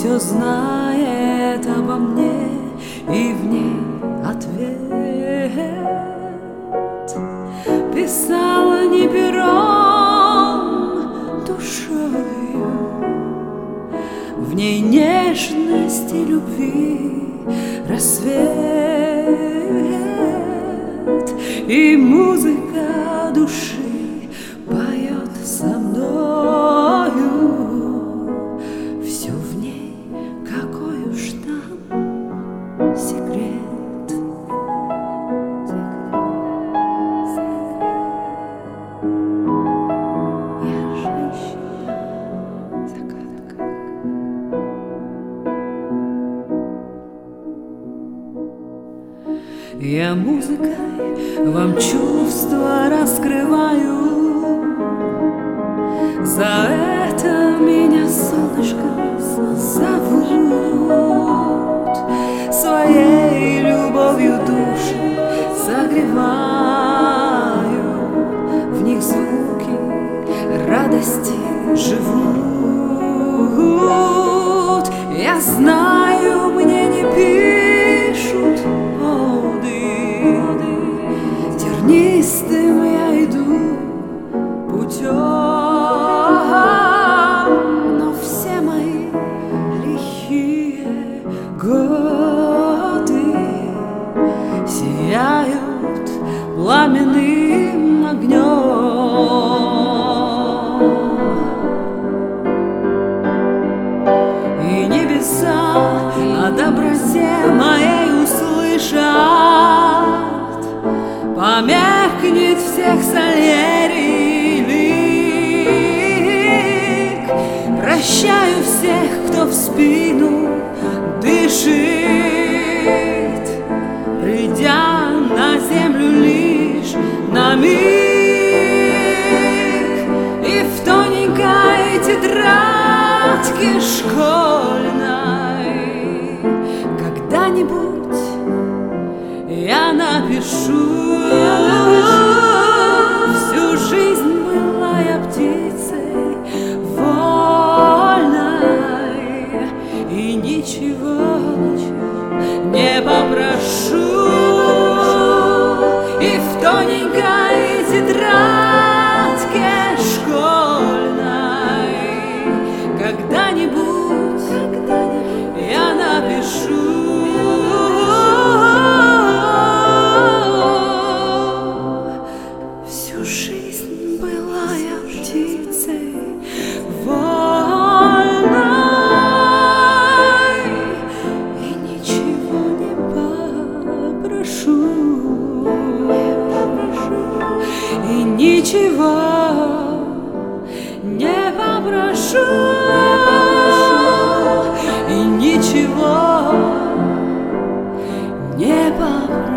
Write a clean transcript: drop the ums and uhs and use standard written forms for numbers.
все знает обо мне, и в ней ответ. Писала не пером, душою, в ней нежности, любви рассвет, и музыка души поет со мною. Все в ней, какой уж там секрет. Я женщина, загадка. Я музыкой вам чувства раскрываю. За это меня солнышком зовут. Своей любовью души согреваю. В них звуки радости живут. Я знаю, мне не пишут оды. Тернистым я иду путем. Годы сияют пламенным огнем, и небеса о доброте моей услышат. Померкнет всех Сальери лик. Прощаю всех, кто в спину дышит, придя на землю лишь на миг. И в тоненькой тетрадке школьной когда-нибудь я напишу: всю жизнь была я птицей вольной, и ничего не попрошу. И в тоненькой тетрадке школьной когда-нибудь я напишу: всю жизнь была я птицей вольной, и ничего не попрошу, и ничего не попрошу.